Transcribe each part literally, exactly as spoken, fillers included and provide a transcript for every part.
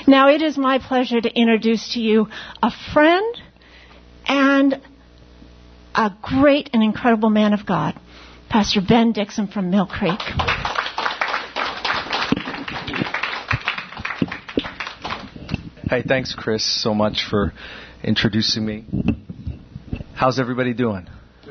Now it is my pleasure to introduce to you a friend and a great and incredible man of God, Pastor Ben Dixon from Mill Creek. Hey, thanks, Chris, so much for introducing me. How's everybody doing?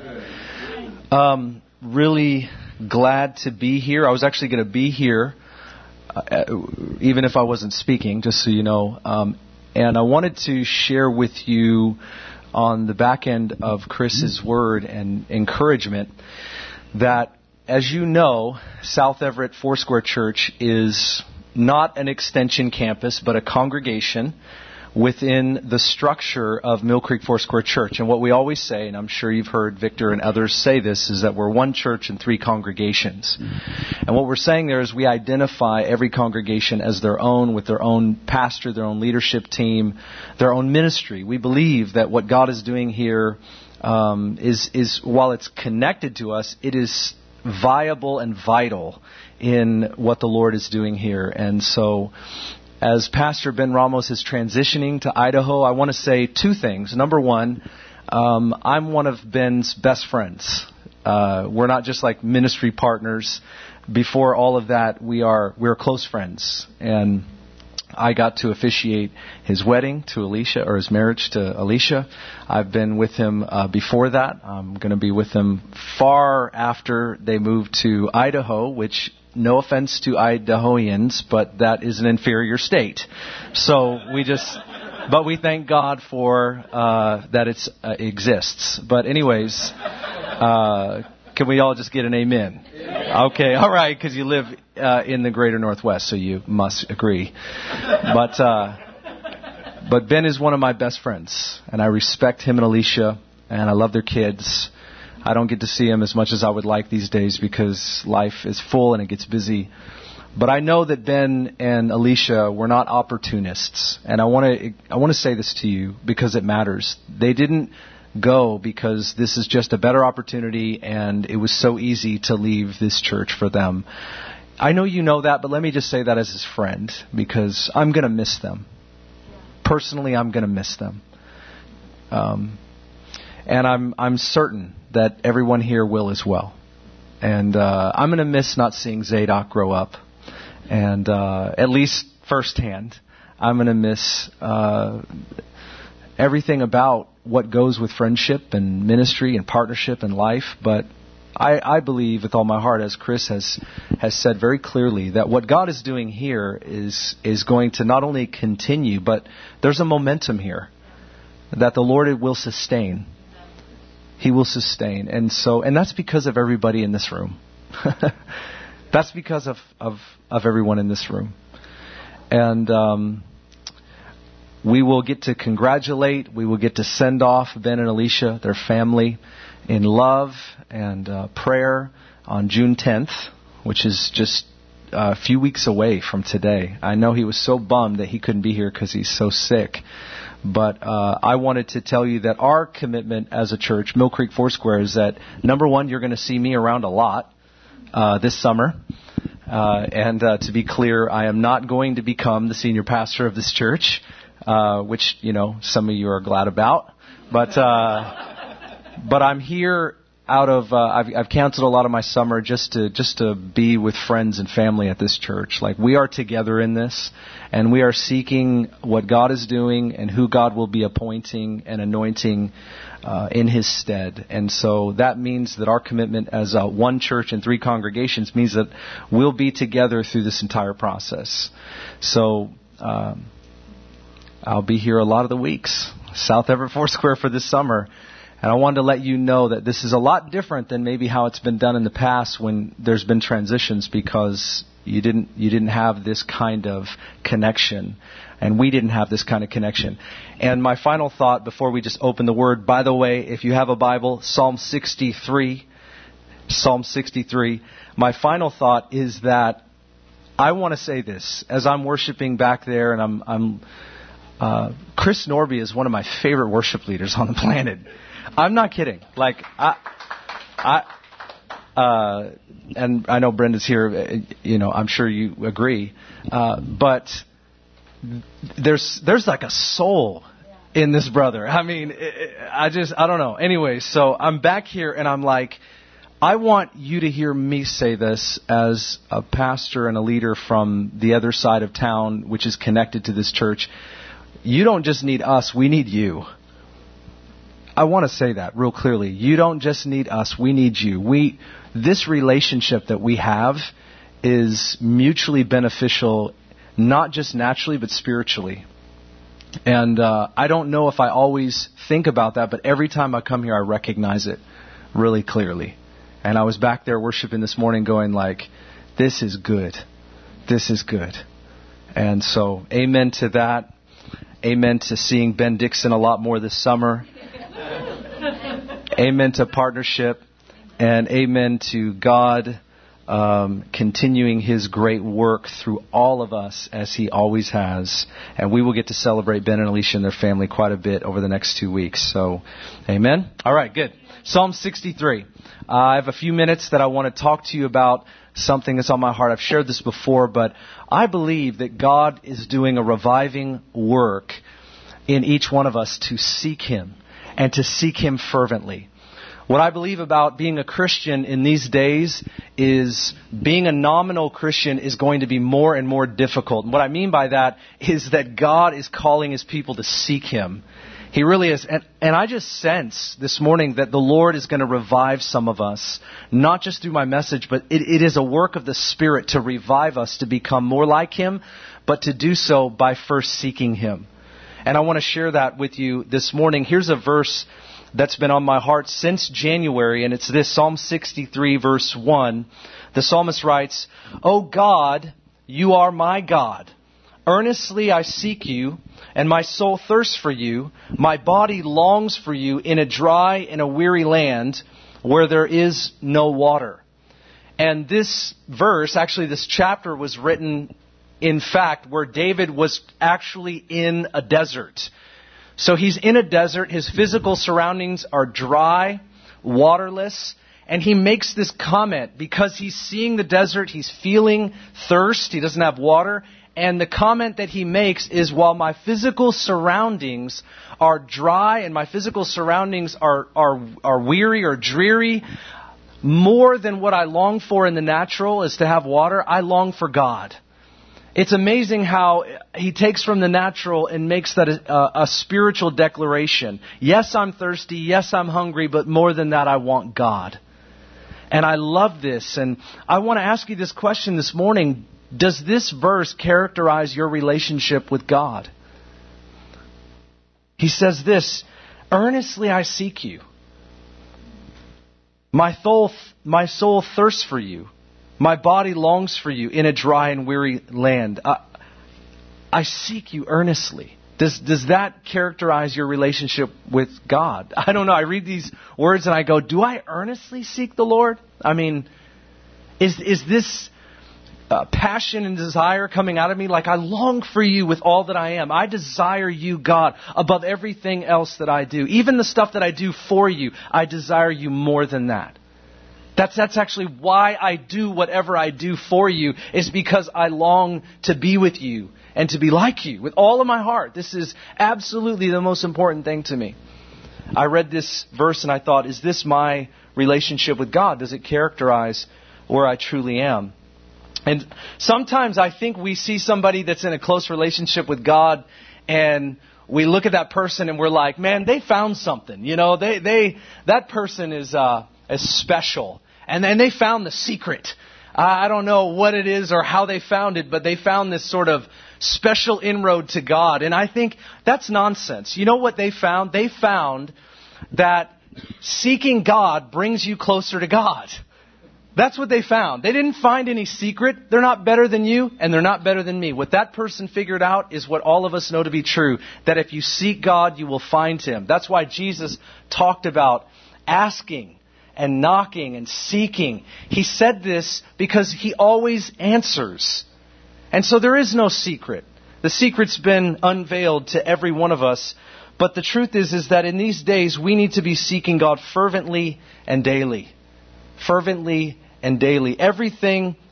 Um, really glad to be here. I was actually going to be here uh, even if I wasn't speaking, just so you know. Um, and I wanted to share with you on the back end of Chris's word and encouragement that, as you know, South Everett Foursquare Church is not an extension campus, but a congregation within the structure of Mill Creek Foursquare Church. And what we always say, and I'm sure you've heard Victor and others say this, is that we're one church and three congregations. And what we're saying there is we identify every congregation as their own, with their own pastor, their own leadership team, their own ministry. We believe that what God is doing here um, is, is, while it's connected to us, it is viable and vital in what the Lord is doing here. And so, as Pastor Ben Ramos is transitioning to Idaho, I want to say two things. Number one, um, I'm one of Ben's best friends. Uh, we're not just like ministry partners. Before all of that, we are we're close friends. And I got to officiate his wedding to Alicia, or his marriage to Alicia. I've been with him uh, before that. I'm going to be with him far after they moved to Idaho, which, no offense to Idahoans, but that is an inferior state. So we just, but we thank God for uh, that it uh, exists. But anyways, uh, can we all just get an amen? Okay, all right, because you live uh, in the greater Northwest, so you must agree. But uh, but Ben is one of my best friends, and I respect him and Alicia, and I love their kids. I don't get to see him as much as I would like these days because life is full and it gets busy. But I know that Ben and Alicia were not opportunists. And I want to I want to say this to you because it matters. They didn't go because this is just a better opportunity and it was so easy to leave this church for them. I know you know that, but let me just say that as his friend because I'm going to miss them. Personally, I'm going to miss them. Um, and I'm I'm certain that everyone here will as well. And uh, I'm going to miss not seeing Zadok grow up. And uh, at least firsthand, I'm going to miss uh, everything about what goes with friendship and ministry and partnership and life. But I, I believe with all my heart, as Chris has has said very clearly, that what God is doing here is is going to not only continue, but there's a momentum here that the Lord will sustain. He will sustain. And so, and that's because of everybody in this room. That's because of, of, of everyone in this room. And um, we will get to congratulate, we will get to send off Ben and Alicia, their family, in love and uh, prayer on June tenth, which is just a few weeks away from today. I know he was so bummed that he couldn't be here because he's so sick. But uh, I wanted to tell you that our commitment as a church, Mill Creek Foursquare, is that, number one, you're going to see me around a lot uh, this summer. Uh, and uh, to be clear, I am not going to become the senior pastor of this church, uh, which, you know, some of you are glad about. But uh, but I'm here out of, uh, I've, I've canceled a lot of my summer just to just to be with friends and family at this church. Like, we are together in this, and we are seeking what God is doing and who God will be appointing and anointing uh, in His stead. And so that means that our commitment as uh, one church and three congregations means that we'll be together through this entire process. So um, I'll be here a lot of the weeks, South Everett Foursquare for this summer. And I wanted to let you know that this is a lot different than maybe how it's been done in the past when there's been transitions, because you didn't you didn't have this kind of connection, and we didn't have this kind of connection. And my final thought before we just open the Word, by the way, if you have a Bible, Psalm sixty-three, Psalm sixty-three, my final thought is that I want to say this as I'm worshiping back there, and I'm I'm uh, Chris Norby is one of my favorite worship leaders on the planet. I'm not kidding. Like, I, I, uh, and I know Brenda's here, you know, I'm sure you agree. Uh, but there's there's like a soul in this brother. I mean, I just, I don't know. Anyway, so I'm back here and I'm like, I want you to hear me say this as a pastor and a leader from the other side of town, which is connected to this church. You don't just need us, we need you. I want to say that real clearly. You don't just need us, we need you. We, this relationship that we have is mutually beneficial, not just naturally, but spiritually. And uh, I don't know if I always think about that, but every time I come here, I recognize it really clearly. And I was back there worshiping this morning going like, this is good. This is good. And so, amen to that. Amen to seeing Ben Dixon a lot more this summer. Amen to partnership. And amen to God Um, continuing His great work through all of us as He always has. And we will get to celebrate Ben and Alicia and their family quite a bit over the next two weeks. So, amen. All right, good. Psalm sixty-three. Uh, I have a few minutes that I want to talk to you about something that's on my heart. I've shared this before, but I believe that God is doing a reviving work in each one of us to seek Him and to seek Him fervently. What I believe about being a Christian in these days is being a nominal Christian is going to be more and more difficult. And what I mean by that is that God is calling His people to seek Him. He really is. And, and I just sense this morning that the Lord is going to revive some of us, not just through my message, but it, it is a work of the Spirit to revive us to become more like Him, but to do so by first seeking Him. And I want to share that with you this morning. Here's a verse that's been on my heart since January, and it's this, Psalm sixty-three, verse one. The psalmist writes, "O God, you are my God. Earnestly I seek you, and my soul thirsts for you. My body longs for you in a dry and a weary land where there is no water." And this verse, actually this chapter, was written, in fact, where David was actually in a desert. So he's in a desert, his physical surroundings are dry, waterless, and he makes this comment because he's seeing the desert, he's feeling thirst, he doesn't have water, and the comment that he makes is, while my physical surroundings are dry and my physical surroundings are, are, are weary or dreary, more than what I long for in the natural is to have water, I long for God. It's amazing how he takes from the natural and makes that a, a spiritual declaration. Yes, I'm thirsty. Yes, I'm hungry. But more than that, I want God. And I love this. And I want to ask you this question this morning. Does this verse characterize your relationship with God? He says this, "Earnestly I seek you. My soul, my soul thirsts for you. My body longs for you in a dry and weary land." Uh, I seek you earnestly. Does does that characterize your relationship with God? I don't know. I read these words and I go, do I earnestly seek the Lord? I mean, is is this uh, passion and desire coming out of me? Like, I long for you with all that I am. I desire you, God, above everything else that I do. Even the stuff that I do for you, I desire you more than that. That's that's actually why I do whatever I do for you, is because I long to be with you and to be like you with all of my heart. This is absolutely the most important thing to me. I read this verse and I thought, is this my relationship with God? Does it characterize where I truly am? And sometimes I think we see somebody that's in a close relationship with God and we look at that person and we're like, man, they found something. You know, they they that person is uh, is special. And then they found the secret. I don't know what it is or how they found it, but they found this sort of special inroad to God. And I think that's nonsense. You know what they found? They found that seeking God brings you closer to God. That's what they found. They didn't find any secret. They're not better than you, and they're not better than me. What that person figured out is what all of us know to be true, that if you seek God, you will find Him. That's why Jesus talked about asking and knocking and seeking. He said this because He always answers. And so there is no secret. The secret's been unveiled to every one of us. But the truth is, is that in these days, we need to be seeking God fervently and daily. Fervently and daily. Everything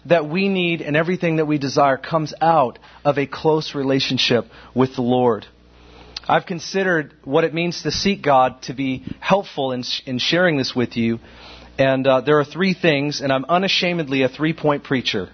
that we need and everything that we desire comes out of a close relationship with the Lord. I've considered what it means to seek God to be helpful in, in sharing this with you. And uh, there are three things, and I'm unashamedly a three-point preacher.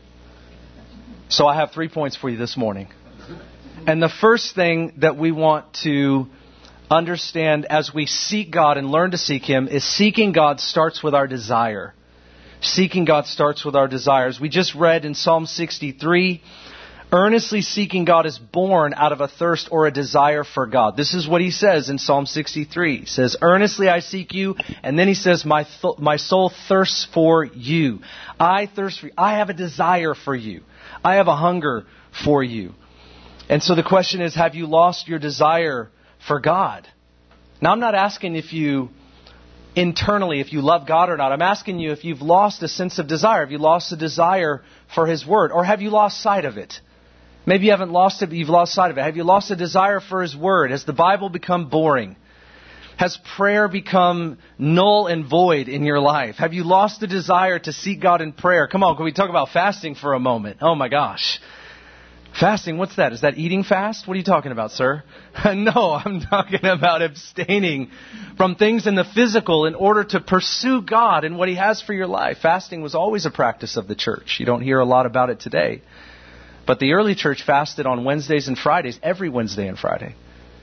So I have three points for you this morning. And the first thing that we want to understand as we seek God and learn to seek Him is seeking God starts with our desire. Seeking God starts with our desires. We just read in Psalm sixty-three, earnestly seeking God is born out of a thirst or a desire for God. This is what he says in Psalm sixty-three. He says, earnestly I seek you. And then he says, my th- my soul thirsts for you. I thirst for you. I have a desire for you. I have a hunger for you. And so the question is, have you lost your desire for God? Now, I'm not asking if you internally, if you love God or not. I'm asking you if you've lost a sense of desire. Have you lost a desire for His Word? Or have you lost sight of it? Maybe you haven't lost it, but you've lost sight of it. Have you lost a desire for His Word? Has the Bible become boring? Has prayer become null and void in your life? Have you lost the desire to seek God in prayer? Come on, can we talk about fasting for a moment? Oh my gosh. Fasting, what's that? Is that eating fast? What are you talking about, sir? No, I'm talking about abstaining from things in the physical in order to pursue God and what He has for your life. Fasting was always a practice of the church. You don't hear a lot about it today. But the early church fasted on Wednesdays and Fridays, every Wednesday and Friday.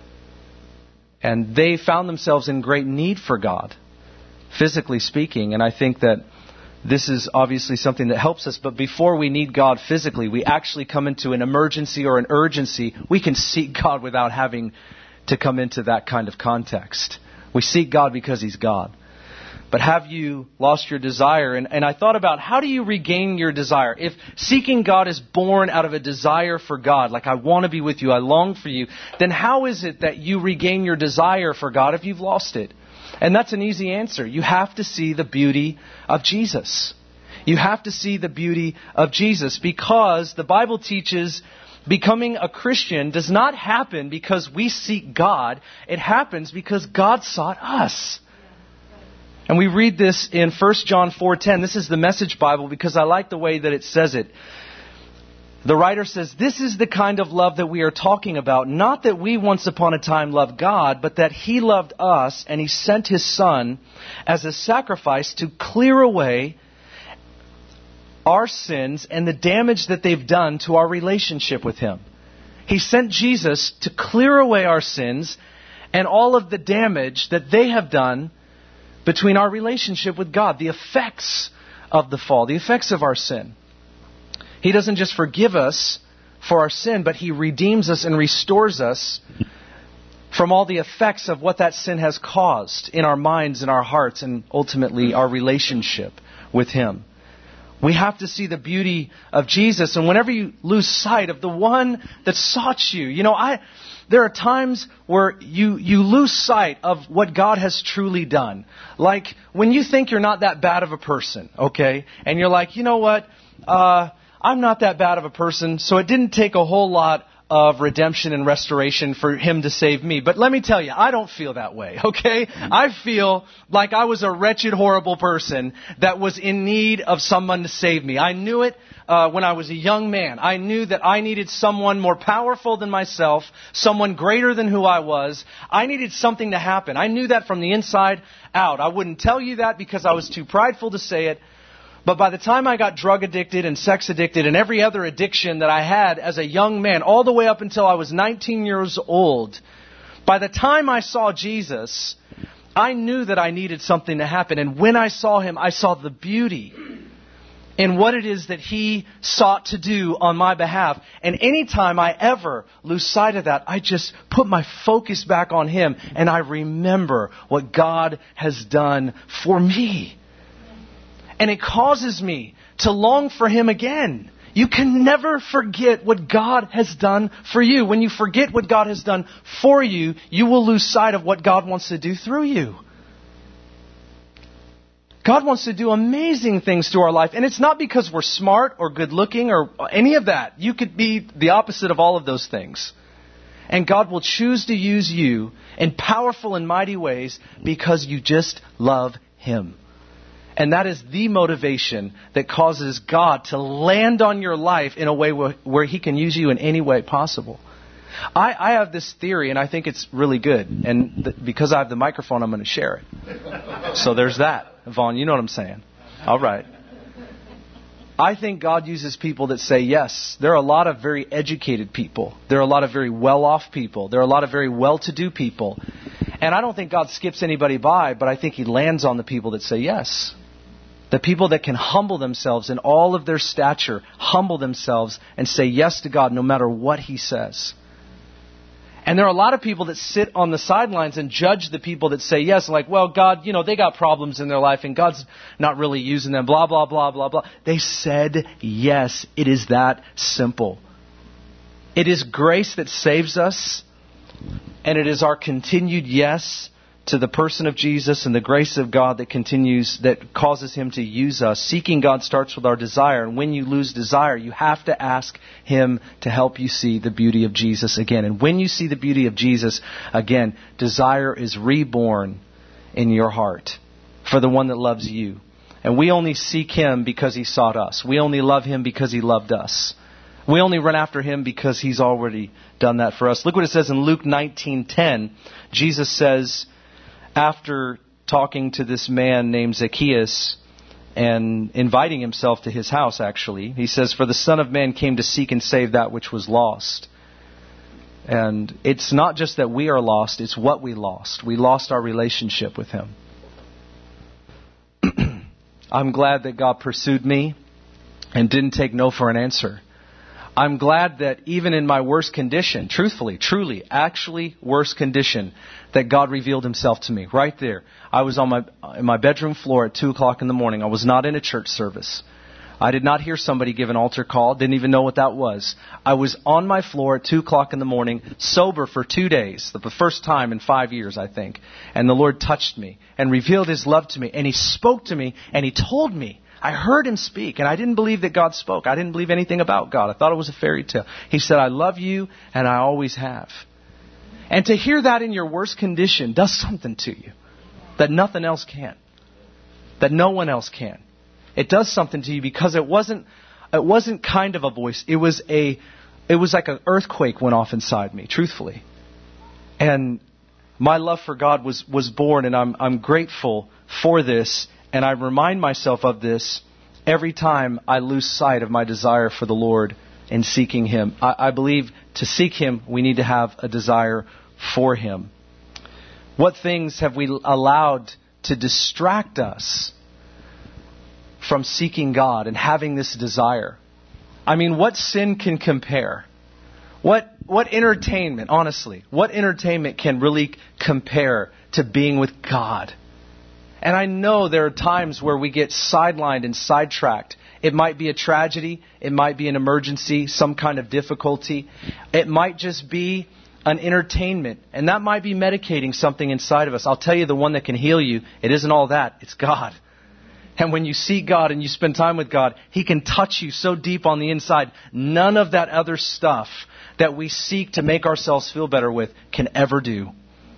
And they found themselves in great need for God, physically speaking. And I think that this is obviously something that helps us. But before we need God physically, we actually come into an emergency or an urgency. We can seek God without having to come into that kind of context. We seek God because He's God. But have you lost your desire? And, and I thought about, how do you regain your desire? If seeking God is born out of a desire for God, like I want to be with you, I long for you, then how is it that you regain your desire for God if you've lost it? And that's an easy answer. You have to see the beauty of Jesus. You have to see the beauty of Jesus, because the Bible teaches becoming a Christian does not happen because we seek God. It happens because God sought us. And we read this in First John four ten. This is the Message Bible because I like the way that it says it. The writer says, this is the kind of love that we are talking about. Not that we once upon a time loved God, but that He loved us and He sent His Son as a sacrifice to clear away our sins and the damage that they've done to our relationship with Him. He sent Jesus to clear away our sins and all of the damage that they have done between our relationship with God, the effects of the fall, the effects of our sin. He doesn't just forgive us for our sin, but He redeems us and restores us from all the effects of what that sin has caused in our minds and our hearts and ultimately our relationship with Him. We have to see the beauty of Jesus. And whenever you lose sight of the one that sought you, you know, I... There are times where you, you lose sight of what God has truly done. Like when you think you're not that bad of a person, okay? And you're like, you know what? Uh, I'm not that bad of a person, so it didn't take a whole lot of redemption and restoration for Him to save me. But let me tell you, I don't feel that way, okay? I feel like I was a wretched, horrible person that was in need of someone to save me. I knew it uh, when I was a young man. I knew that I needed someone more powerful than myself, someone greater than who I was. I needed something to happen. I knew that from the inside out. I wouldn't tell you that because I was too prideful to say it. But by the time I got drug addicted and sex addicted and every other addiction that I had as a young man, all the way up until I was nineteen years old, by the time I saw Jesus, I knew that I needed something to happen. And when I saw Him, I saw the beauty in what it is that He sought to do on my behalf. And anytime I ever lose sight of that, I just put my focus back on Him and I remember what God has done for me. And it causes me to long for Him again. You can never forget what God has done for you. When you forget what God has done for you, you will lose sight of what God wants to do through you. God wants to do amazing things to our life. And it's not because we're smart or good looking or any of that. You could be the opposite of all of those things. And God will choose to use you in powerful and mighty ways because you just love Him. And that is the motivation that causes God to land on your life in a way where, where He can use you in any way possible. I, I have this theory, and I think it's really good. And th- because I have the microphone, I'm going to share it. So there's that. Vaughn, you know what I'm saying. All right. I think God uses people that say yes. There are a lot of very educated people. There are a lot of very well-off people. There are a lot of very well-to-do people. And I don't think God skips anybody by, but I think He lands on the people that say yes. The people that can humble themselves in all of their stature, humble themselves and say yes to God no matter what He says. And there are a lot of people that sit on the sidelines and judge the people that say yes, like, well, God, you know, they got problems in their life and God's not really using them, blah, blah, blah, blah, blah. They said yes. It is that simple. It is grace that saves us, and it is our continued yes to the person of Jesus and the grace of God that continues, that causes Him to use us. Seeking God starts with our desire. And when you lose desire, you have to ask Him to help you see the beauty of Jesus again. And when you see the beauty of Jesus again, desire is reborn in your heart for the one that loves you. And we only seek Him because He sought us. We only love Him because He loved us. We only run after Him because He's already done that for us. Look what it says in Luke nineteen ten. Jesus says, after talking to this man named Zacchaeus and inviting himself to his house, actually, He says, for the Son of Man came to seek and save that which was lost. And it's not just that we are lost, it's what we lost. We lost our relationship with Him. I'm glad that God pursued me and didn't take no for an answer. I'm glad that even in my worst condition, truthfully, truly, actually worst condition, that God revealed Himself to me right there. I was on my in my bedroom floor at two o'clock in the morning. I was not in a church service. I did not hear somebody give an altar call. Didn't even know what that was. I was on my floor at two o'clock in the morning, sober for two days, the first time in five years, I think. And the Lord touched me and revealed His love to me. And He spoke to me and He told me. I heard Him speak, and I didn't believe that God spoke. I didn't believe anything about God. I thought it was a fairy tale. He said, I love you, and I always have. And to hear that in your worst condition does something to you that nothing else can, that no one else can. It does something to you because it wasn't it wasn't kind of a voice. It was a it was like an earthquake went off inside me, truthfully. And my love for God was was born, and I'm I'm grateful for this. And I remind myself of this every time I lose sight of my desire for the Lord and seeking Him. I, I believe to seek Him, we need to have a desire for Him. What things have we allowed to distract us from seeking God and having this desire? I mean, what sin can compare? What what entertainment, honestly, what entertainment can really compare to being with God? And I know there are times where we get sidelined and sidetracked. It might be a tragedy. It might be an emergency, some kind of difficulty. It might just be an entertainment. And that might be medicating something inside of us. I'll tell you, the one that can heal you, it isn't all that. It's God. And when you see God and you spend time with God, He can touch you so deep on the inside. None of that other stuff that we seek to make ourselves feel better with can ever do.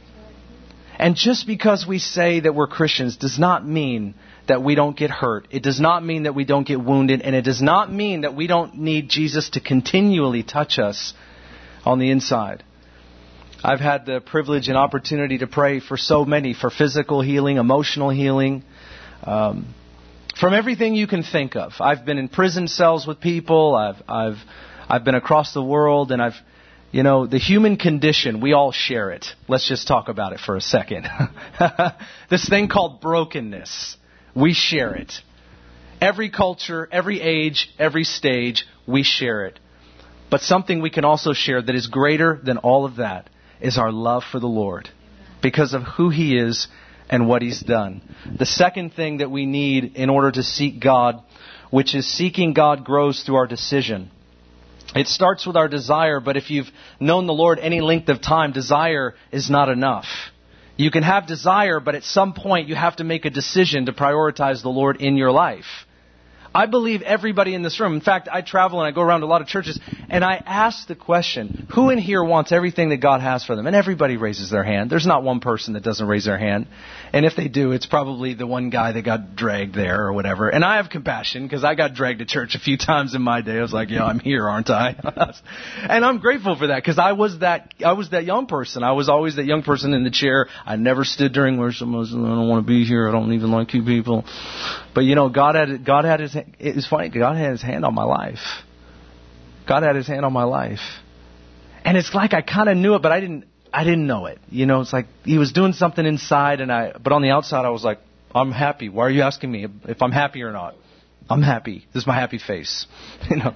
And just because we say that we're Christians does not mean that we don't get hurt. It does not mean that we don't get wounded. And it does not mean that we don't need Jesus to continually touch us on the inside. I've had the privilege and opportunity to pray for so many, for physical healing, emotional healing, um, from everything you can think of. I've been in prison cells with people. I've I've I've been across the world, and I've You know, the human condition, we all share it. Let's just talk about it for a second. This thing called brokenness, we share it. Every culture, every age, every stage, we share it. But something we can also share that is greater than all of that is our love for the Lord because of who He is and what He's done. The second thing that we need in order to seek God, which is seeking God, grows through our decision. It starts with our desire, but if you've known the Lord any length of time, desire is not enough. You can have desire, but at some point you have to make a decision to prioritize the Lord in your life. I believe everybody in this room. In fact, I travel and I go around to a lot of churches, and I ask the question, who in here wants everything that God has for them? And everybody raises their hand. There's not one person that doesn't raise their hand. And if they do, it's probably the one guy that got dragged there or whatever. And I have compassion because I got dragged to church a few times in my day. I was like, yeah, I'm here, aren't I? And I'm grateful for that because I was that I was that young person. I was always that young person in the chair. I never stood during worship. I was, I don't want to be here. I don't even like you people. But, you know, God had God had his, it's funny, God had his hand on my life. God had his hand on my life. And it's like I kind of knew it, but I didn't I didn't know it. You know, it's like he was doing something inside, and I, but on the outside I was like, I'm happy. Why are you asking me if I'm happy or not? I'm happy. This is my happy face. You know.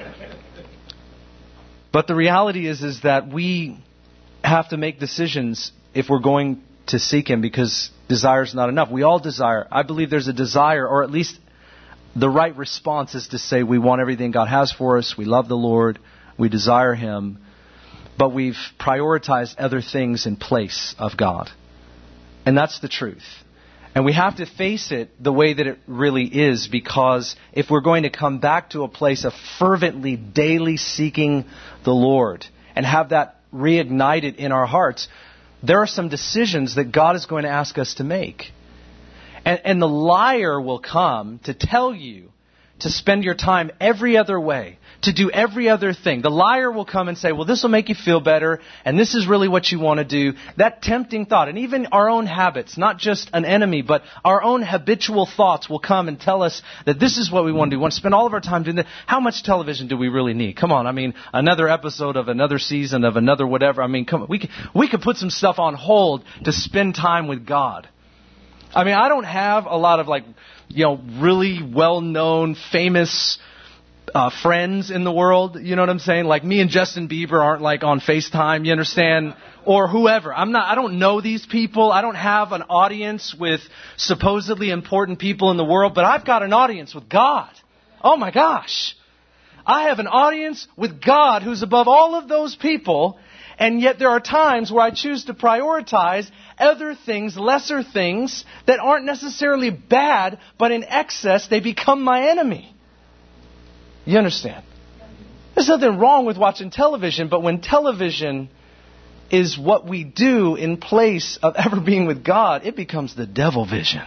But the reality is, is that we have to make decisions if we're going to seek him, because desire is not enough. We all desire. I believe there's a desire, or at least the right response is to say we want everything God has for us. We love the Lord. We desire him. But we've prioritized other things in place of God. And that's the truth. And we have to face it the way that it really is, because if we're going to come back to a place of fervently, daily seeking the Lord and have that reignited in our hearts, there are some decisions that God is going to ask us to make. And, and the liar will come to tell you to spend your time every other way, to do every other thing. The liar will come and say, well, this will make you feel better, and this is really what you want to do. That tempting thought, and even our own habits, not just an enemy, but our own habitual thoughts will come and tell us that this is what we want to do. We want to spend all of our time doing that. How much television do we really need? Come on, I mean, another episode of another season of another whatever. I mean, come on, we could, we could put some stuff on hold to spend time with God. I mean, I don't have a lot of like, you know, really well-known, famous uh, friends in the world. You know what I'm saying? Like me and Justin Bieber aren't like on FaceTime, you understand? Or whoever. I'm not, I don't know these people. I don't have an audience with supposedly important people in the world, but I've got an audience with God. Oh my gosh. I have an audience with God who's above all of those people. And yet there are times where I choose to prioritize other things, lesser things, that aren't necessarily bad, but in excess, they become my enemy. You understand? There's nothing wrong with watching television, but when television is what we do in place of ever being with God, it becomes the devil vision.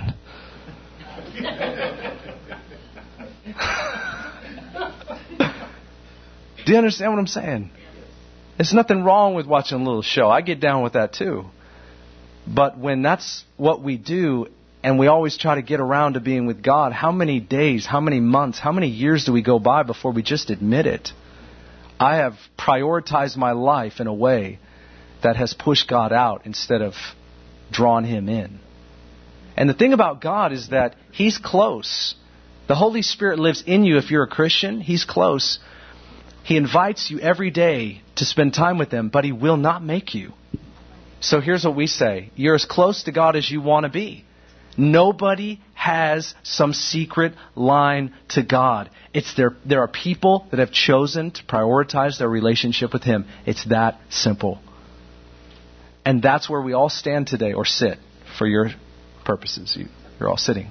Do you understand what I'm saying? There's nothing wrong with watching a little show. I get down with that too. But when that's what we do, and we always try to get around to being with God, how many days, how many months, how many years do we go by before we just admit it? I have prioritized my life in a way that has pushed God out instead of drawn him in. And the thing about God is that he's close. The Holy Spirit lives in you if you're a Christian. He's close. He invites you every day to spend time with him, but he will not make you. So here's what we say. You're as close to God as you want to be. Nobody has some secret line to God. It's there. There are people that have chosen to prioritize their relationship with him. It's that simple. And that's where we all stand today, or sit for your purposes. You, you're all sitting.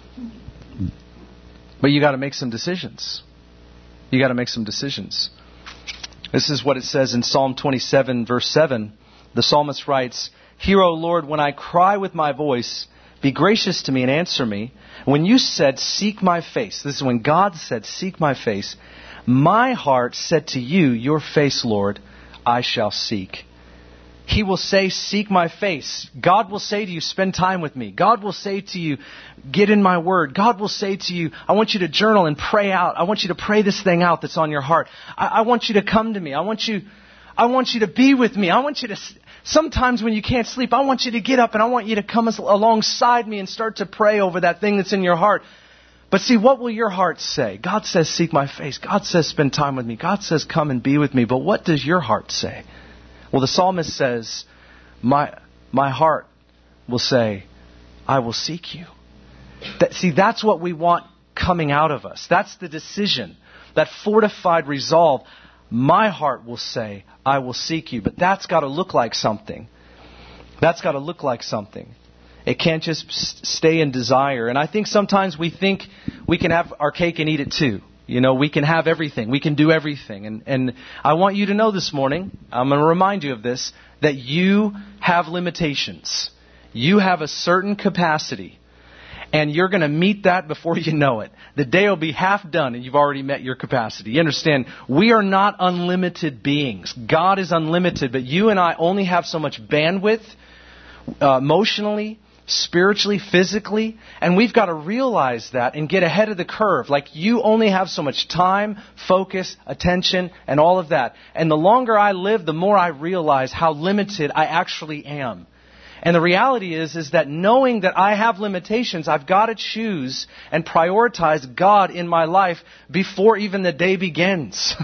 But you got to make some decisions. You got to make some decisions. This is what it says in Psalm twenty-seven, verse seven. The psalmist writes, "Hear, O Lord, when I cry with my voice, be gracious to me and answer me. When you said, seek my face," this is when God said, seek my face, "my heart said to you, your face, Lord, I shall seek." He will say, seek my face. God will say to you, spend time with me. God will say to you, get in my word. God will say to you, I want you to journal and pray out. I want you to pray this thing out that's on your heart. I, I want you to come to me. I want you, I want you to be with me. I want you to, sometimes when you can't sleep, I want you to get up and I want you to come alongside me and start to pray over that thing that's in your heart. But see, what will your heart say? God says, seek my face. God says, spend time with me. God says, come and be with me. But what does your heart say? Well, the psalmist says, my my heart will say, I will seek you. That, see, that's what we want coming out of us. That's the decision, that fortified resolve. My heart will say, I will seek you. But that's got to look like something. That's got to look like something. It can't just stay in desire. And I think sometimes we think we can have our cake and eat it too. You know, we can have everything. We can do everything. And, and I want you to know this morning, I'm going to remind you of this, that you have limitations. You have a certain capacity. And you're going to meet that before you know it. The day will be half done and you've already met your capacity. You understand? We are not unlimited beings. God is unlimited, but you and I only have so much bandwidth, uh, emotionally, spiritually, physically, and we've got to realize that and get ahead of the curve. Like, you only have so much time, focus, attention, and all of that. And the longer I live, the more I realize how limited I actually am. And the reality is, is that knowing that I have limitations, I've got to choose and prioritize God in my life before even the day begins.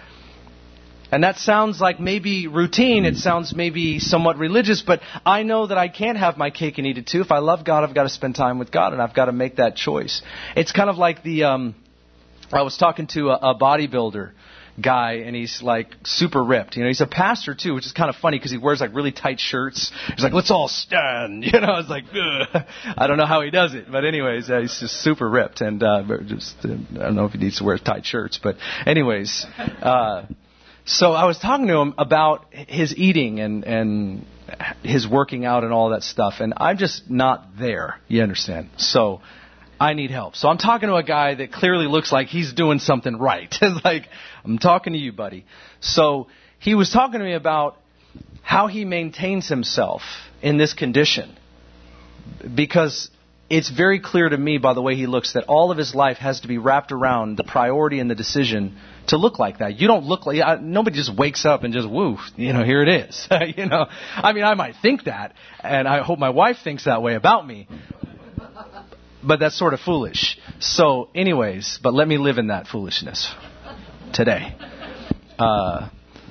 And that sounds like maybe routine. It sounds maybe somewhat religious, but I know that I can't have my cake and eat it too. If I love God, I've got to spend time with God, and I've got to make that choice. It's kind of like the, um, I was talking to a, a bodybuilder guy, and he's like super ripped. You know, he's a pastor too, which is kind of funny because he wears like really tight shirts. He's like, let's all stand. You know, it's like, ugh. I don't know how he does it, but anyways, uh, he's just super ripped, and uh, just uh, I don't know if he needs to wear tight shirts, but anyways. Uh, So I was talking to him about his eating and, and his working out and all that stuff. And I'm just not there. You understand? So I need help. So I'm talking to a guy that clearly looks like he's doing something right. It's like, I'm talking to you, buddy. So he was talking to me about how he maintains himself in this condition. Because it's very clear to me by the way he looks that all of his life has to be wrapped around the priority and the decision to look like that. You don't look like, I, nobody just wakes up and just, woo, you know, here it is. you know, I mean, I might think that, and I hope my wife thinks that way about me. But that's sort of foolish. So anyways, but let me live in that foolishness today. Uh,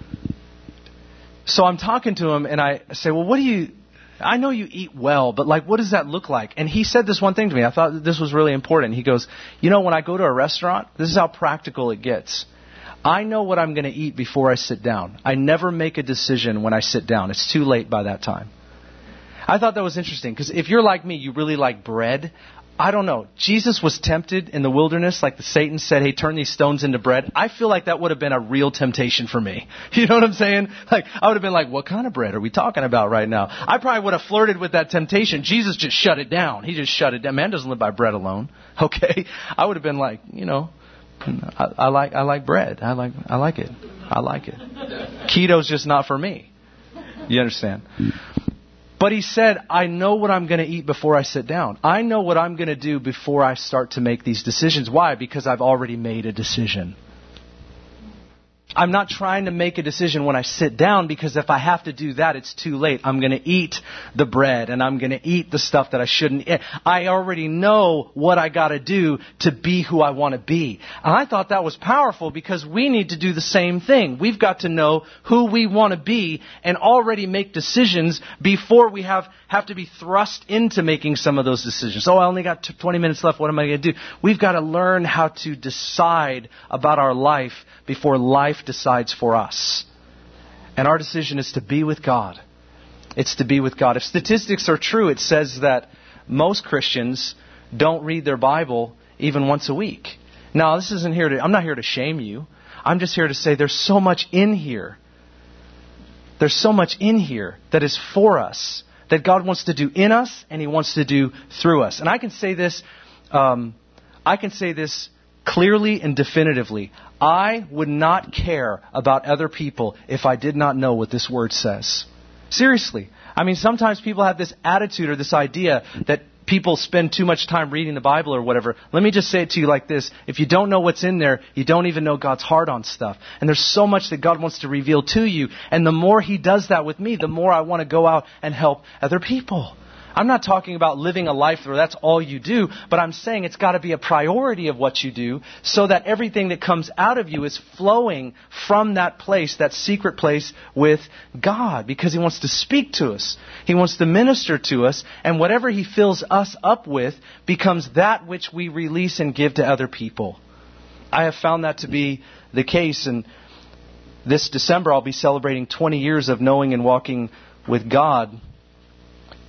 so I'm talking to him, and I say, well, what do you... I know you eat well, but like, what does that look like? And he said this one thing to me. I thought that this was really important. He goes, you know, when I go to a restaurant, this is how practical it gets. I know what I'm going to eat before I sit down. I never make a decision when I sit down. It's too late by that time. I thought that was interesting because if you're like me, you really like bread. I don't know. Jesus was tempted in the wilderness, like the Satan said, hey, turn these stones into bread. I feel like that would have been a real temptation for me. You know what I'm saying? Like, I would have been like, what kind of bread are we talking about right now? I probably would have flirted with that temptation. Jesus just shut it down. He just shut it down. Man doesn't live by bread alone. Okay? I would have been like, you know, I, I like I like bread. I like I like it. I like it. Keto's just not for me. You understand? But he said, I know what I'm going to eat before I sit down. I know what I'm going to do before I start to make these decisions. Why? Because I've already made a decision. I'm not trying to make a decision when I sit down because if I have to do that, it's too late. I'm going to eat the bread and I'm going to eat the stuff that I shouldn't eat. I already know what I got to do to be who I want to be. And I thought that was powerful because we need to do the same thing. We've got to know who we want to be and already make decisions before we have, have to be thrust into making some of those decisions. Oh, I only got twenty minutes left. What am I going to do? We've got to learn how to decide about our life before life decides for us. And our decision is to be with God. It's to be with God. If statistics are true, it says that most Christians don't read their Bible even once a week. Now, this isn't here to, I'm not here to shame you. I'm just here to say there's so much in here. There's so much in here that is for us, that God wants to do in us and He wants to do through us. And I can say this, um, I can say this clearly and definitively. I would not care about other people if I did not know what this word says. Seriously. I mean, sometimes people have this attitude or this idea that people spend too much time reading the Bible or whatever. Let me just say it to you like this. If you don't know what's in there, you don't even know God's heart on stuff. And there's so much that God wants to reveal to you. And the more He does that with me, the more I want to go out and help other people. I'm not talking about living a life where that's all you do, but I'm saying it's got to be a priority of what you do so that everything that comes out of you is flowing from that place, that secret place with God, because He wants to speak to us. He wants to minister to us, and whatever He fills us up with becomes that which we release and give to other people. I have found that to be the case, and this December I'll be celebrating twenty years of knowing and walking with God.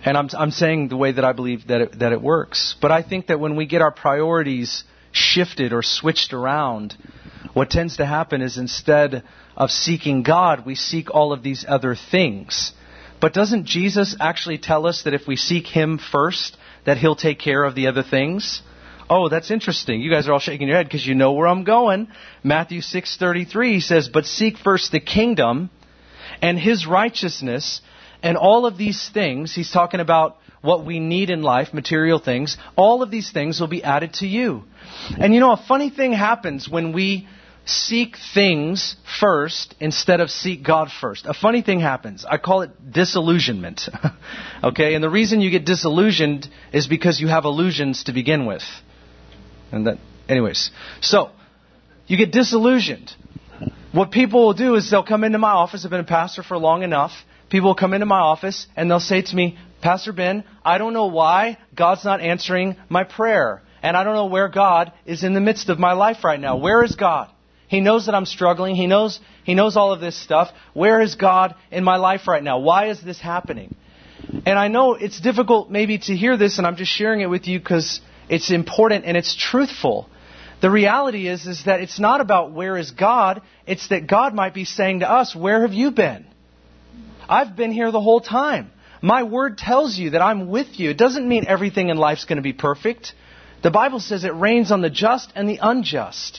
And I'm, I'm saying the way that I believe that it, that it works. But I think that when we get our priorities shifted or switched around, what tends to happen is instead of seeking God, we seek all of these other things. But doesn't Jesus actually tell us that if we seek Him first, that He'll take care of the other things? Oh, that's interesting. You guys are all shaking your head because you know where I'm going. Matthew six thirty-three says, "But seek first the kingdom and His righteousness, and all of these things," He's talking about what we need in life, material things, "all of these things will be added to you." And you know, a funny thing happens when we seek things first instead of seek God first. A funny thing happens. I call it disillusionment. Okay? And the reason you get disillusioned is because you have illusions to begin with. And that, anyways. So, you get disillusioned. What people will do is they'll come into my office. I've been a pastor for long enough. People will come into my office and they'll say to me, "Pastor Ben, I don't know why God's not answering my prayer. And I don't know where God is in the midst of my life right now. Where is God? He knows that I'm struggling. He knows, He knows all of this stuff. Where is God in my life right now? Why is this happening?" And I know it's difficult maybe to hear this, and I'm just sharing it with you because it's important and it's truthful. The reality is, is that it's not about where is God. It's that God might be saying to us, "Where have you been? I've been here the whole time. My word tells you that I'm with you." It doesn't mean everything in life's going to be perfect. The Bible says it rains on the just and the unjust.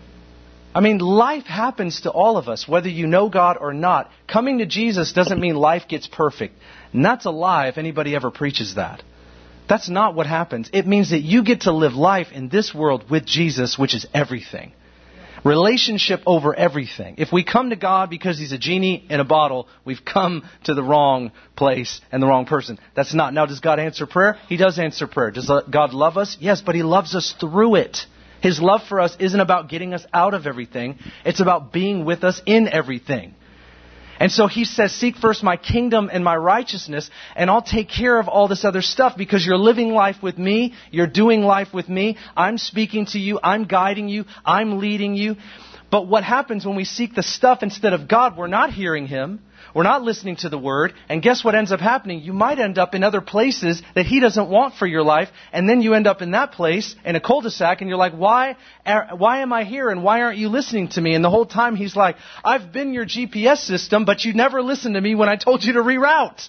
I mean, life happens to all of us, whether you know God or not. Coming to Jesus doesn't mean life gets perfect. And that's a lie if anybody ever preaches that. That's not what happens. It means that you get to live life in this world with Jesus, which is everything. Relationship over everything. If we come to God because He's a genie in a bottle, we've come to the wrong place and the wrong person. That's not. Now, does God answer prayer? He does answer prayer. Does God love us? Yes, but He loves us through it. His love for us isn't about getting us out of everything. It's about being with us in everything. And so He says, "Seek first my kingdom and my righteousness, and I'll take care of all this other stuff because you're living life with me. You're doing life with me. I'm speaking to you. I'm guiding you. I'm leading you." But what happens when we seek the stuff instead of God? We're not hearing Him. We're not listening to the Word. And guess what ends up happening? You might end up in other places that He doesn't want for your life. And then you end up in that place in a cul-de-sac. And you're like, why, why am I here? And why aren't you listening to me? And the whole time He's like, "I've been your G P S system, but you never listened to me when I told you to reroute.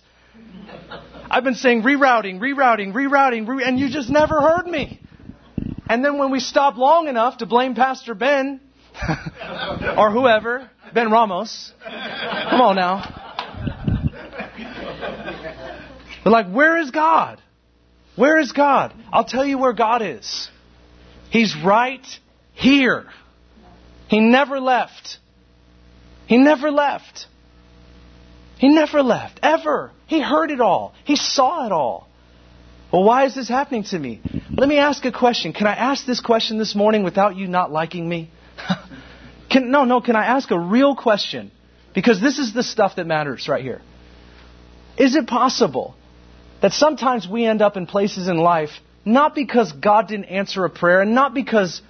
I've been saying rerouting, rerouting, rerouting, re- and you just never heard me." And then when we stop long enough to blame Pastor Ben or whoever, Ben Ramos, come on now. We're like, where is God? Where is God? I'll tell you where God is. He's right here. He never left. He never left. He never left. Ever. He heard it all. He saw it all. Well, why is this happening to me? Let me ask a question. Can I ask this question this morning without you not liking me? Can, no, no, can I ask a real question? Because this is the stuff that matters right here. Is it possible that sometimes we end up in places in life not because God didn't answer a prayer and not because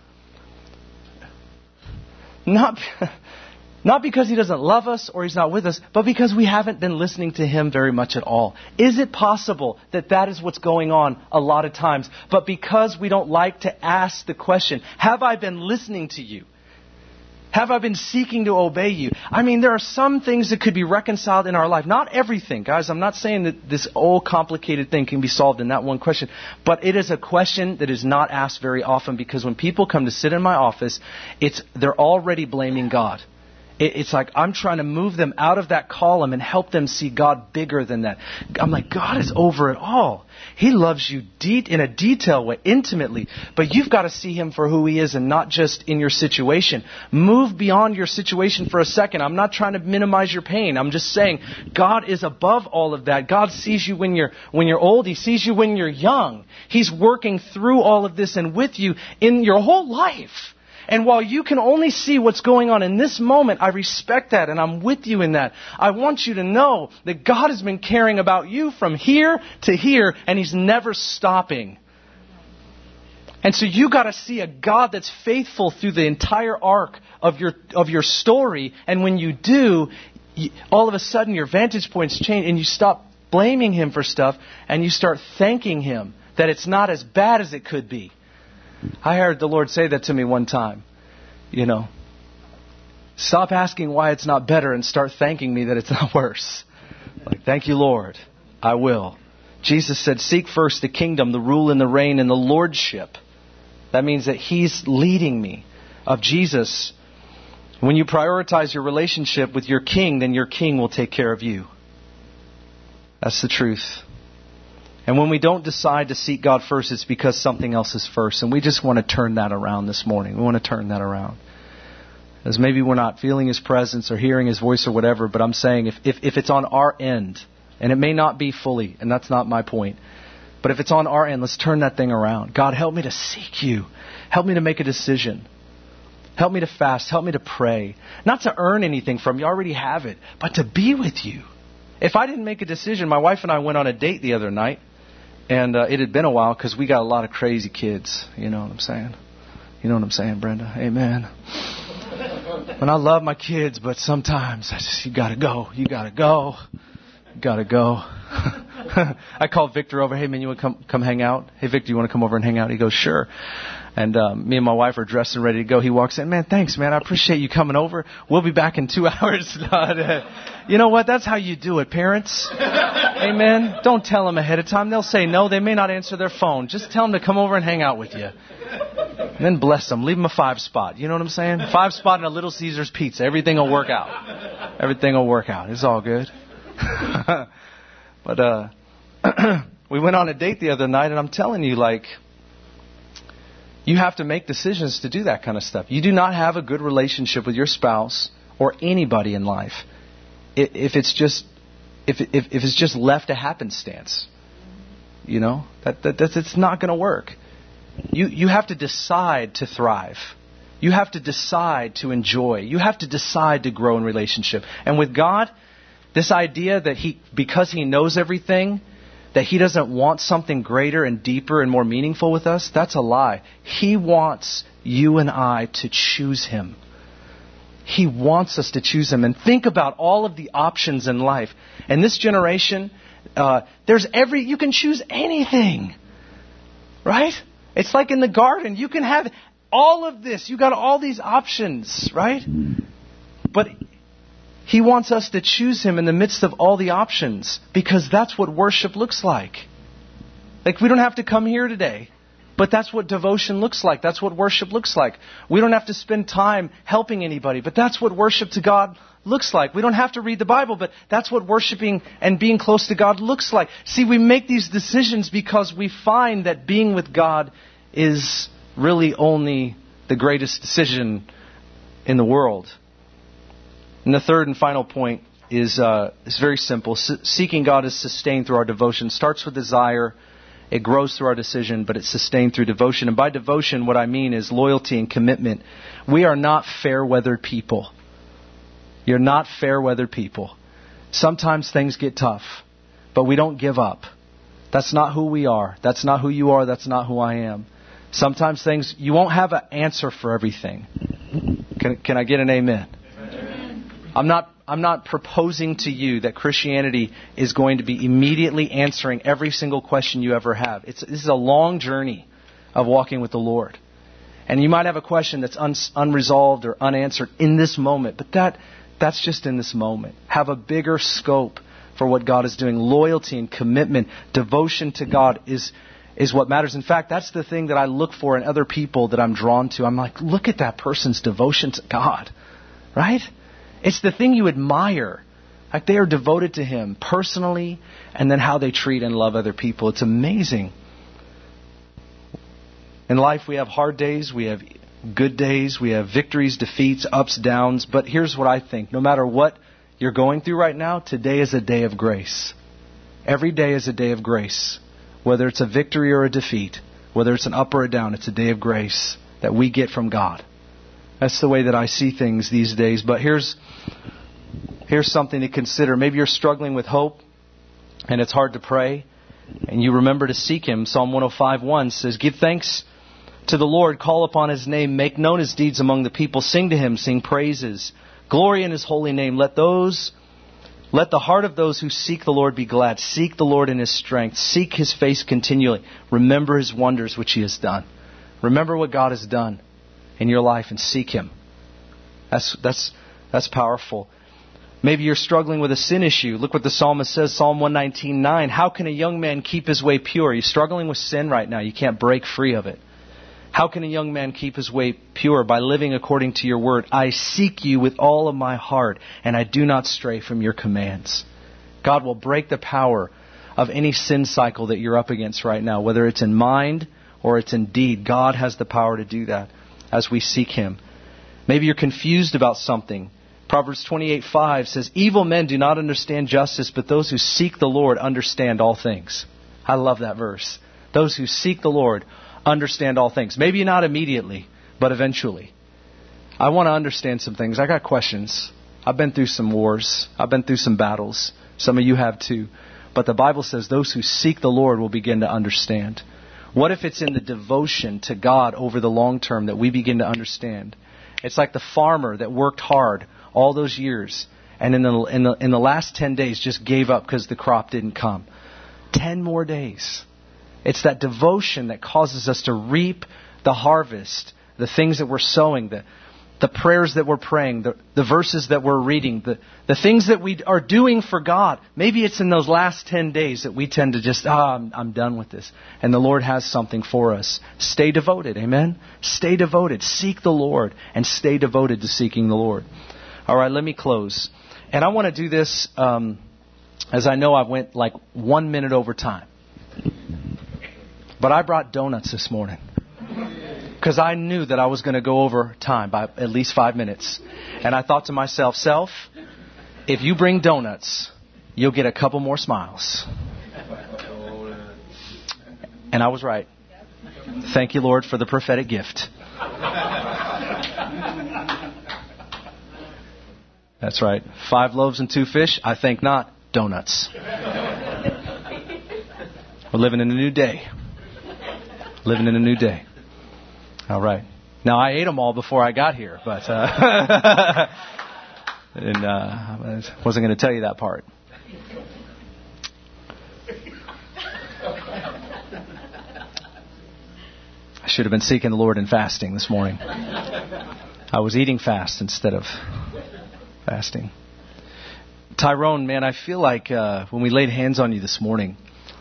not, not because He doesn't love us or He's not with us, but because we haven't been listening to Him very much at all? Is it possible that that is what's going on a lot of times? But because we don't like to ask the question, have I been listening to you? Have I been seeking to obey you? I mean, there are some things that could be reconciled in our life. Not everything, guys. I'm not saying that this old complicated thing can be solved in that one question. But it is a question that is not asked very often because when people come to sit in my office, it's they're already blaming God. It's like I'm trying to move them out of that column and help them see God bigger than that. I'm like, God is over it all. He loves you de- in a detailed way, intimately. But you've got to see Him for who He is and not just in your situation. Move beyond your situation for a second. I'm not trying to minimize your pain. I'm just saying God is above all of that. God sees you when you're when you're old. He sees you when you're young. He's working through all of this and with you in your whole life. And while you can only see what's going on in this moment, I respect that and I'm with you in that. I want you to know that God has been caring about you from here to here and He's never stopping. And so you got to see a God that's faithful through the entire arc of your of your story. And when you do, you, all of a sudden your vantage points change and you stop blaming Him for stuff, and you start thanking Him that it's not as bad as it could be. I heard the Lord say that to me one time. You know, stop asking why it's not better and start thanking me that it's not worse. Like, thank you, Lord. I will. Jesus said, seek first the kingdom, the rule and the reign and the lordship. That means that He's leading me. Of Jesus. When you prioritize your relationship with your King, then your King will take care of you. That's the truth. And when we don't decide to seek God first, it's because something else is first. And we just want to turn that around this morning. We want to turn that around. As maybe we're not feeling His presence or hearing His voice or whatever, but I'm saying if, if, if it's on our end, and it may not be fully, and that's not my point, but if it's on our end, let's turn that thing around. God, help me to seek You. Help me to make a decision. Help me to fast. Help me to pray. Not to earn anything from You. I already have it. But to be with You. If I didn't make a decision, my wife and I went on a date the other night. And uh, it had been a while because we got a lot of crazy kids. You know what I'm saying? You know what I'm saying, Brenda? Amen. And I love my kids, but sometimes I just, you got to go. You got to go. You got to go. I called Victor over. Hey, man, you want to come, come hang out? Hey, Victor, you want to come over and hang out? He goes, sure. And um, me and my wife are dressed and ready to go. He walks in. Man, thanks, man. I appreciate you coming over. We'll be back in two hours. You know what? That's how you do it, parents. Amen. Don't tell them ahead of time. They'll say no. They may not answer their phone. Just tell them to come over and hang out with you. And then bless them. Leave them a five spot. You know what I'm saying? Five spot and a Little Caesars pizza. Everything will work out. Everything will work out. It's all good. But uh, we went on a date the other night, and I'm telling you, like, you have to make decisions to do that kind of stuff. You do not have a good relationship with your spouse or anybody in life if it's just if if, if it's just left to happenstance. You know, that, that that's it's not going to work. You you have to decide to thrive. You have to decide to enjoy. You have to decide to grow in relationship. And with God, this idea that He, because He knows everything, that He doesn't want something greater and deeper and more meaningful with us, that's a lie. He wants you and I to choose Him. He wants us to choose Him. And think about all of the options in life. In this generation, uh, there's every, you can choose anything. Right? It's like in the garden. You can have all of this. You got all these options, right? But He wants us to choose Him in the midst of all the options, because that's what worship looks like. Like, we don't have to come here today, but that's what devotion looks like. That's what worship looks like. We don't have to spend time helping anybody, but that's what worship to God looks like. We don't have to read the Bible, but that's what worshiping and being close to God looks like. See, we make these decisions because we find that being with God is really only the greatest decision in the world. And the third and final point is uh, is very simple. S- seeking God is sustained through our devotion. It starts with desire. It grows through our decision, but it's sustained through devotion. And by devotion, what I mean is loyalty and commitment. We are not fair-weathered people. You're not fair-weathered people. Sometimes things get tough, but we don't give up. That's not who we are. That's not who you are. That's not who I am. Sometimes things, you won't have an answer for everything. Can, can I get an amen? I'm not I'm not proposing to you that Christianity is going to be immediately answering every single question you ever have. It's, this is a long journey of walking with the Lord. And you might have a question that's un, unresolved or unanswered in this moment, but that that's just in this moment. Have a bigger scope for what God is doing. Loyalty and commitment, devotion to God is is what matters. In fact, that's the thing that I look for in other people that I'm drawn to. I'm like, look at that person's devotion to God, right? It's the thing you admire. Like, they are devoted to Him personally, and then how they treat and love other people. It's amazing. In life, we have hard days, we have good days, we have victories, defeats, ups, downs. But here's what I think. No matter what you're going through right now, today is a day of grace. Every day is a day of grace. Whether it's a victory or a defeat, whether it's an up or a down, it's a day of grace that we get from God. That's the way that I see things these days. But here's here's something to consider. Maybe you're struggling with hope and it's hard to pray, and you remember to seek Him. Psalm one oh five one says, give thanks to the Lord, call upon His name, make known His deeds among the people, sing to Him, sing praises, glory in His holy name. Let those Let the heart of those who seek the Lord be glad. Seek the Lord in His strength. Seek His face continually. Remember His wonders which He has done. Remember what God has done in your life and seek Him. That's that's that's powerful. Maybe you're struggling with a sin issue. Look what the psalmist says, Psalm one nineteen nine. How can a young man keep his way pure? You're struggling with sin right now. You can't break free of it. How can a young man keep his way pure? By living according to your word. I seek you with all of my heart, and I do not stray from your commands. God will break the power of any sin cycle that you're up against right now, whether it's in mind or it's in deed. God has the power to do that as we seek Him. Maybe you're confused about something. Proverbs twenty-eight five says, evil men do not understand justice, but those who seek the Lord understand all things. I love that verse. Those who seek the Lord understand all things. Maybe not immediately, but eventually. I want to understand some things. I got questions. I've been through some wars. I've been through some battles. Some of you have too. But the Bible says those who seek the Lord will begin to understand. What if it's in the devotion to God over the long term that we begin to understand? It's like the farmer that worked hard all those years and in the in the in the last ten days just gave up because the crop didn't come. Ten more days. It's that devotion that causes us to reap the harvest, the things that we're sowing, the the prayers that we're praying, the, the verses that we're reading, the, the things that we are doing for God. Maybe it's in those last ten days that we tend to just, ah, I'm, I'm done with this. And the Lord has something for us. Stay devoted, amen? Stay devoted. Seek the Lord and stay devoted to seeking the Lord. All right, let me close. And I want to do this, um, as I know I went like one minute over time. But I brought donuts this morning. Because I knew that I was going to go over time by at least five minutes. And I thought to myself, self, if you bring donuts, you'll get a couple more smiles. And I was right. Thank you, Lord, for the prophetic gift. That's right. Five loaves and two fish. I think not. Donuts. We're living in a new day. Living in a new day. All right. Now, I ate them all before I got here, but uh, and, uh, I wasn't going to tell you that part. I should have been seeking the Lord in fasting this morning. I was eating fast instead of fasting. Tyrone, man, I feel like uh, when we laid hands on you this morning,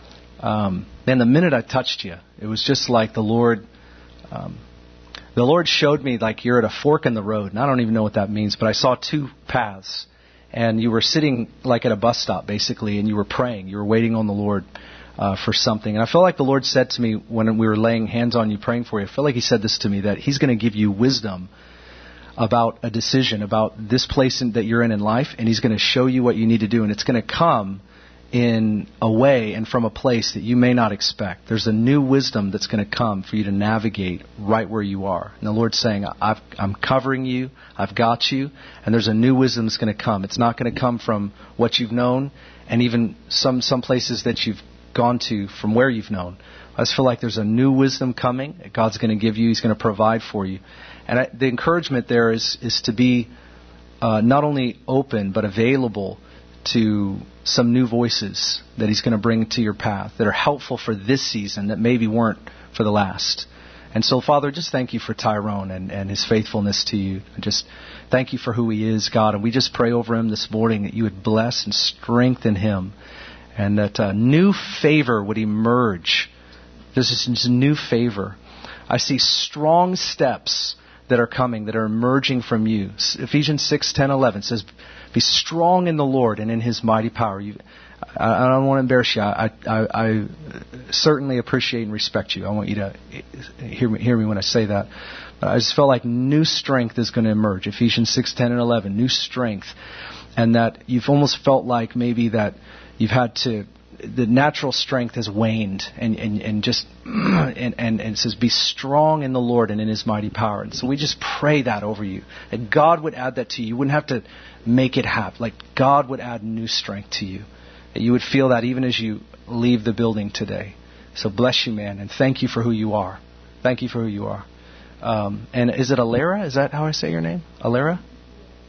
um, man, the minute I touched you, it was just like the Lord... Um, The Lord showed me like you're at a fork in the road. And I don't even know what that means, but I saw two paths. And you were sitting like at a bus stop, basically, and you were praying. You were waiting on the Lord uh, for something. And I felt like the Lord said to me when we were laying hands on you, praying for you, I felt like He said this to me, that He's going to give you wisdom about a decision, about this place in, that you're in in life. And He's going to show you what you need to do. And it's going to come in a way and from a place that you may not expect. There's a new wisdom that's going to come for you to navigate right where you are. And the Lord's saying, I've, I'm covering you, I've got you, and there's a new wisdom that's going to come. It's not going to come from what you've known, and even some, some places that you've gone to from where you've known. I just feel like there's a new wisdom coming that God's going to give you. He's going to provide for you. And I, the encouragement there is, is to be uh, not only open, but available to some new voices that He's going to bring to your path that are helpful for this season that maybe weren't for the last. And so, Father, just thank you for Tyrone and, and his faithfulness to you. And just thank you for who he is, God. And we just pray over him this morning that you would bless and strengthen him and that uh, new favor would emerge. There's this new favor. I see strong steps that are coming, that are emerging from you. Ephesians six, ten, eleven says, be strong in the Lord and in His mighty power. You, I, I don't want to embarrass you. I, I, I certainly appreciate and respect you. I want you to hear me, hear me when I say that. But I just felt like new strength is going to emerge. Ephesians six, ten, and eleven, new strength. And that you've almost felt like maybe that you've had to, the natural strength has waned and, and, and just, and, and, and it says, be strong in the Lord and in His mighty power. And so we just pray that over you. That God would add that to you. You wouldn't have to make it happen. Like God would add new strength to you. That you would feel that even as you leave the building today. So bless you, man. And thank you for who you are. Thank you for who you are. Um, and is it Alera? Is that how I say your name? Alera?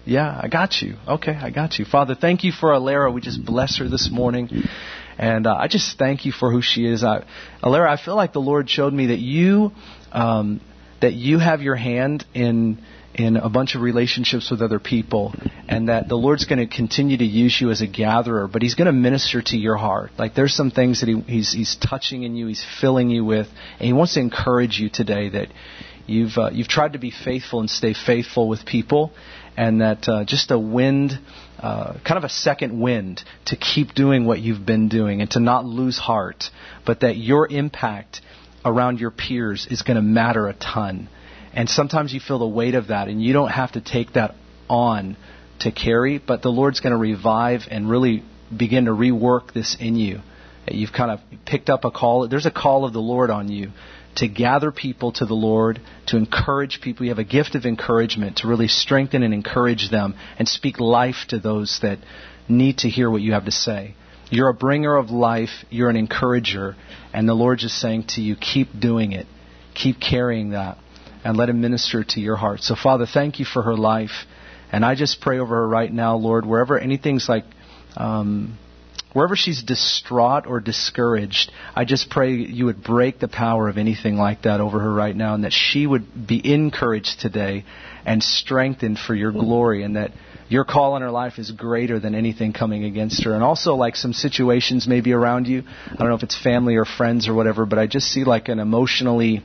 Yeah, I got you. Okay, I got you. Father, thank you for Alara. We just bless her this morning. And uh, I just thank you for who she is. I, Alara, I feel like the Lord showed me that you um, that you have your hand in in a bunch of relationships with other people, and that the Lord's going to continue to use you as a gatherer, but He's going to minister to your heart. Like there's some things that he, He's He's touching in you, He's filling you with, and He wants to encourage you today that you've uh, you've tried to be faithful and stay faithful with people, and that uh, just a wind, uh, kind of a second wind to keep doing what you've been doing and to not lose heart, but that your impact around your peers is going to matter a ton. And sometimes you feel the weight of that, and you don't have to take that on to carry, but the Lord's going to revive and really begin to rework this in you. You've kind of picked up a call. There's a call of the Lord on you to gather people to the Lord, to encourage people. You have a gift of encouragement to really strengthen and encourage them and speak life to those that need to hear what you have to say. You're a bringer of life. You're an encourager. And the Lord's just saying to you, keep doing it. Keep carrying that. And let Him minister to your heart. So, Father, thank you for her life. And I just pray over her right now, Lord, wherever anything's like, um, wherever she's distraught or discouraged, I just pray you would break the power of anything like that over her right now, and that she would be encouraged today and strengthened for your glory, and that your call in her life is greater than anything coming against her. And also, like some situations maybe around you, I don't know if it's family or friends or whatever, but I just see like an emotionally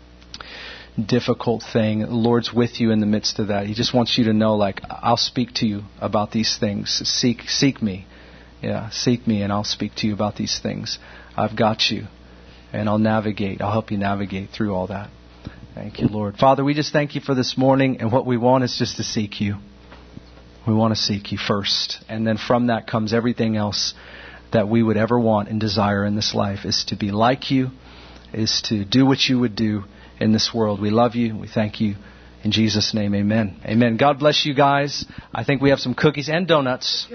difficult thing. The Lord's with you in the midst of that. He just wants you to know, like, I'll speak to you about these things. Seek, seek me. Yeah, seek me and I'll speak to you about these things. I've got you. And I'll navigate. I'll help you navigate through all that. Thank you, Lord. Father, we just thank you for this morning. And what we want is just to seek you. We want to seek you first. And then from that comes everything else that we would ever want and desire in this life, is to be like you, is to do what you would do in this world. We love you. We thank you. In Jesus' name, amen. Amen. God bless you guys. I think we have some cookies and donuts.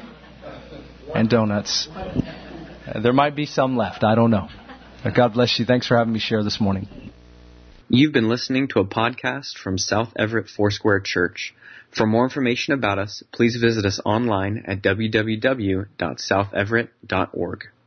And donuts. Uh, there might be some left. I don't know. But God bless you. Thanks for having me share this morning. You've been listening to a podcast from South Everett Foursquare Church. For more information about us, please visit us online at w w w dot south everett dot org.